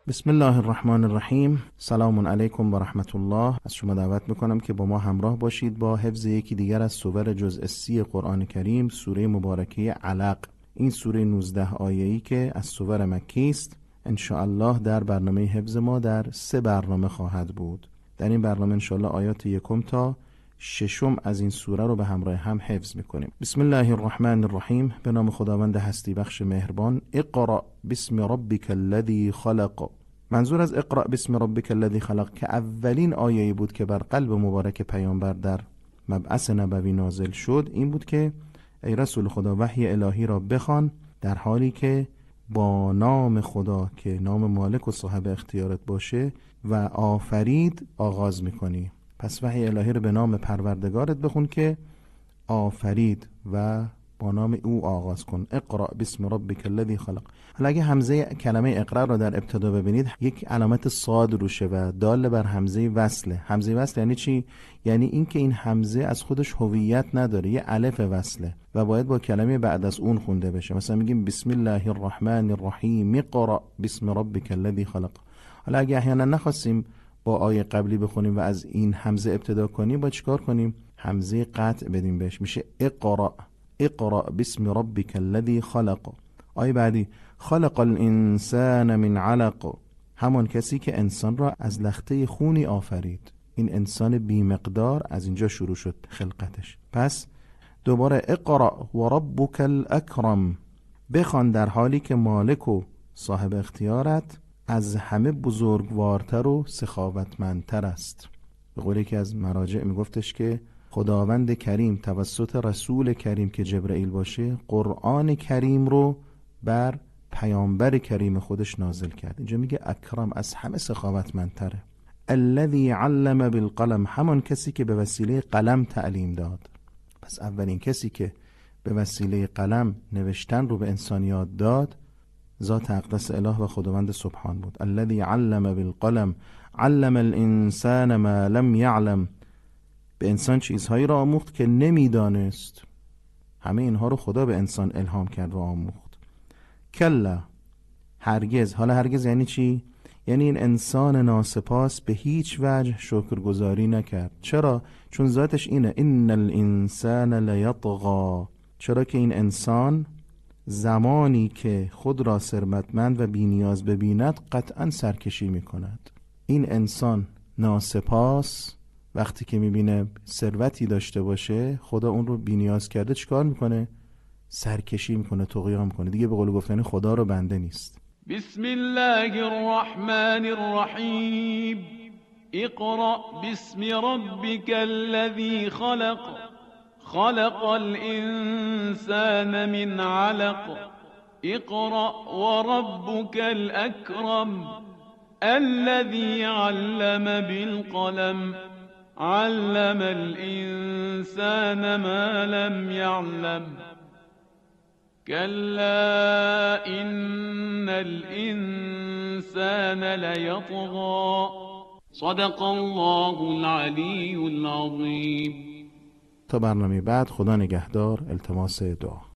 بسم الله الرحمن الرحیم. سلام علیکم و رحمت الله. از شما دعوت میکنم که با ما همراه باشید با حفظ یکی دیگر از سور جزء 30 قرآن کریم، سوره مبارکه علق. این سوره 19 آیه‌ای که از سور مکی است، ان شاء الله در برنامه حفظ ما در 3 برنامه خواهد بود. در این برنامه ان شاء الله آیات 1 تا 6 از این سوره رو به همراه هم حفظ میکنیم. بسم الله الرحمن الرحیم. به نام خداوند هستی بخش مهربان. اقرأ بسم ربک الذی خلق. منظور از اقرأ بسم ربک الذی خلق که اولین آیه‌ای بود که بر قلب مبارک پیامبر در مبعث نبوی نازل شد، این بود که ای رسول خدا وحی الهی را بخوان در حالی که با نام خدا که نام مالک و صاحب اختیارت باشه و آفرید آغاز میکنی. پس وحی الهی رو به نام پروردگارت بخون که آفرید و با نام او آغاز کن. اقرأ بسم ربک الذی خلق. حالا اگه همزه کلمه اقرأ رو در ابتدا ببینید، یک علامت صاد روشه و دال بر همزه وصله. همزه وصل یعنی چی؟ یعنی این که این همزه از خودش هویت نداره، یه الف وصله و باید با کلمه بعد از اون خونده بشه. مثلا میگیم بسم الله الرحمن الرحیم اقرأ بسم ربک الذی خلق. حالا اگه احیانا نخواستیم با آیه قبلی بخونیم و از این همزه ابتدا کنیم، با چیکار کنیم؟ همزه قطع بدیم بهش، میشه اقرأ. اقرأ بسم ربک الذی خلق. آیه بعدی خلق الانسان من علق. همان کسی که انسان را از لخته خونی آفرید. این انسان بی مقدار از اینجا شروع شد خلقتش. پس دوباره اقرأ و ربک الاکرم. بخوان در حالی که مالک و صاحب اختیارت از همه بزرگوارتر و سخاوتمندتر است. به قولی که از مراجع میگفتش که خداوند کریم توسط رسول کریم که جبرئیل باشه قرآن کریم رو بر پیامبر کریم خودش نازل کرد. اینجا میگه اکرم، از همه سخاوتمندتره. الذی علم بالقلم. همان کسی که به وسیله قلم تعلیم داد. پس اولین کسی که به وسیله قلم نوشتن رو به انسان یاد داد ذات اقدس اله و خداوند سبحان بود. الذی علم بالقلم علم الانسان ما لم یعلم. به انسان چیزهایی را آموخت که نمیدانست. همه اینها رو خدا به انسان الهام کرد و آموخت. کلا، هرگز. حالا هرگز یعنی چی؟ یعنی این انسان ناسپاس به هیچ وجه شکرگزاری نکرد. چرا؟ چون ذاتش اینه ان الانسان لیطغی. چرا که این انسان زمانی که خود را ثروتمند و بی‌نیاز ببیند قطعا سرکشی میکند. این انسان ناسپاس وقتی که میبینه ثروتی داشته باشه خدا اون رو بی‌نیاز کرده، چیکار میکنه؟ سرکشی میکنه، طغیان میکنه. دیگه به قول گفتن خدا رو بنده نیست. بسم الله الرحمن الرحیم اقرأ باسم ربک الذی خلق خلق الانسان من علق اقرأ وربک الاکرم الذي علم بالقلم علم الانسان ما لم يعلم كلا ان الانسان ليطغى صدق الله العلی العظیم. تا برنامه بعد، خدا نگهدار. التماس دعا.